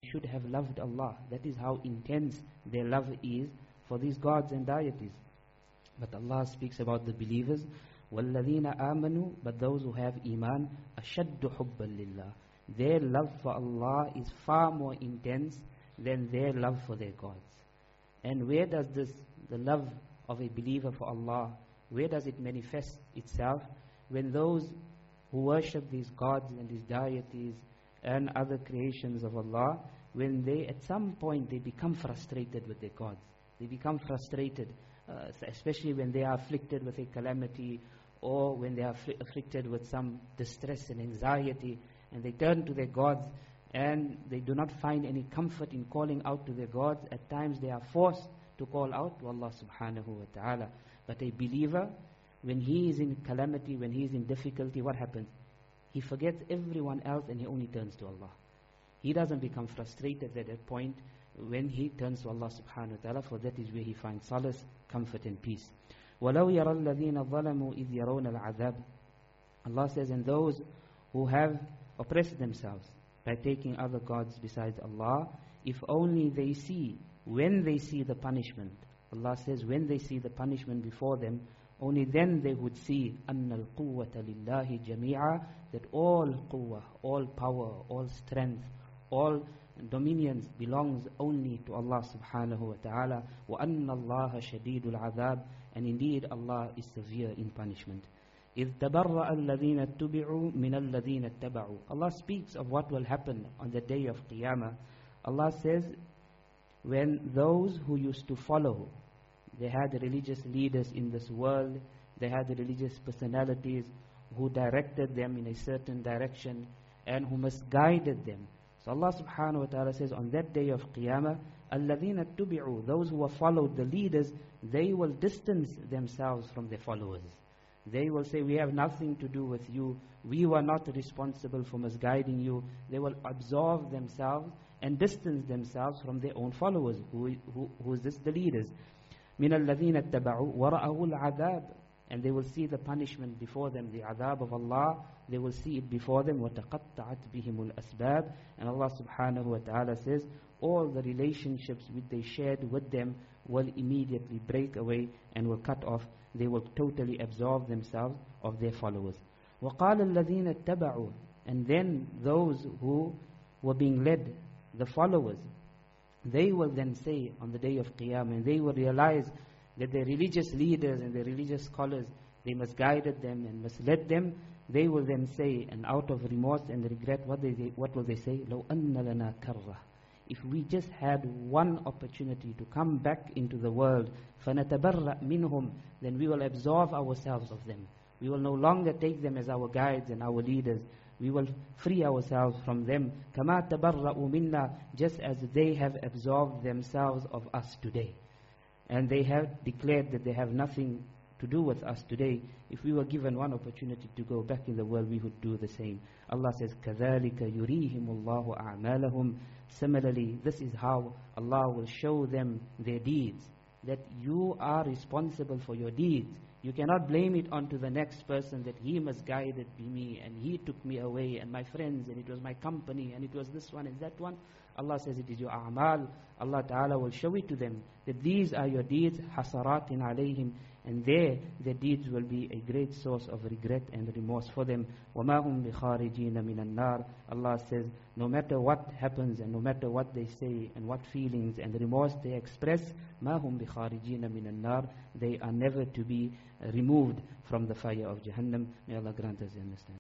should have loved Allah. That is how intense their love is for these gods and deities. But Allah speaks about the believers, وَالَّذِينَ آمَنُوا, but those who have iman, أَشَدُّ حُبًّا لِلَّهِ. Their love for Allah is far more intense than their love for their gods. And where does the love of a believer for Allah, where does it manifest itself? When those who worship these gods and these deities and other creations of Allah, when they at some point they become frustrated with their gods. They become frustrated, especially when they are afflicted with a calamity, or when they are afflicted with some distress and anxiety, and they turn to their gods and they do not find any comfort in calling out to their gods. At times they are forced to call out to Allah subhanahu wa ta'ala. But a believer, when he is in calamity, when he is in difficulty, what happens? He forgets everyone else and he only turns to Allah. He doesn't become frustrated at that point when he turns to Allah subhanahu wa ta'ala, for that is where he finds solace, comfort and peace. وَلَوْ يَرَى الَّذِينَ ظَلَمُوا إِذْ يَرَوْنَ الْعَذَابِ. Allah says, and those who have oppressed themselves by taking other gods besides Allah, if only they see, when they see the punishment, Allah says, when they see the punishment before them, only then they would see أَنَّ الْقُوَّةَ لِلَّهِ جَمِيعًا, that all quwwah, all power, all strength, all dominions belongs only to Allah subhanahu wa ta'ala. وَأَنَّ اللَّهَ شَدِيدُ الْعَذَابِ, and indeed Allah is severe in punishment. إِذْ تَبَرَّأَ الَّذِينَ اتُّبِعُوا مِنَ الَّذِينَ اتَّبَعُوا. Allah speaks of what will happen on the day of Qiyamah. Allah says, when those who used to follow, they had religious leaders in this world, they had religious personalities who directed them in a certain direction and who misguided them. So Allah subhanahu wa ta'ala says, on that day of Qiyamah, الَّذِينَ اتُّبِعُوا, those who have followed the leaders, they will distance themselves from their followers. They will say, we have nothing to do with you. We were not responsible for misguiding you. They will absolve themselves and distance themselves from their own followers. Who is this? The leaders. مِنَ الَّذِينَ اتَّبَعُوا وَرَأَهُ الْعَذَابِ, and they will see the punishment before them, the adhab of Allah. They will see it before them. وَتَقَطَّعَتْ بِهِمُ الْأَسْبَابِ, and Allah subhanahu wa ta'ala says, all the relationships which they shared with them will immediately break away and will cut off. They will totally absolve themselves of their followers. وَقَالَ الَّذِينَ اتَّبَعُوا, and then those who were being led, the followers, they will then say on the day of Qiyamah, and they will realize that their religious leaders and their religious scholars, they misguided them and misled them. They will then say, and out of remorse and regret, what will they say? لَوْ أَنَّ لَنَا كَرَّةً, if we just had one opportunity to come back into the world, فَنَتَبَرَّأْ مِنْهُمْ, then we will absolve ourselves of them. We will no longer take them as our guides and our leaders. We will free ourselves from them. كَمَا تَبَرَّأُوا مِنَّا, just as they have absolved themselves of us today. And they have declared that they have nothing to do with us today. If we were given one opportunity to go back in the world, we would do the same. Allah says, كَذَلِكَ يُرِيهِمُ اللَّهُ أَعْمَالَهُمْ. Similarly, this is how Allah will show them their deeds, that you are responsible for your deeds. You cannot blame it onto the next person that he misguided me and he took me away and my friends and it was my company and it was this one and that one. Allah says it is your a'mal. Allah Ta'ala will show it to them that these are your deeds, hasaratin alayhim, and their deeds will be a great source of regret and remorse for them. وَمَا هُمْ بِخَارِجِينَ مِنَ النَّارِ. Allah says, no matter what happens and no matter what they say and what feelings and remorse they express, مَا هُمْ بِخَارِجِينَ مِنَ النَّارِ, they are never to be removed from the fire of Jahannam. May Allah grant us understanding.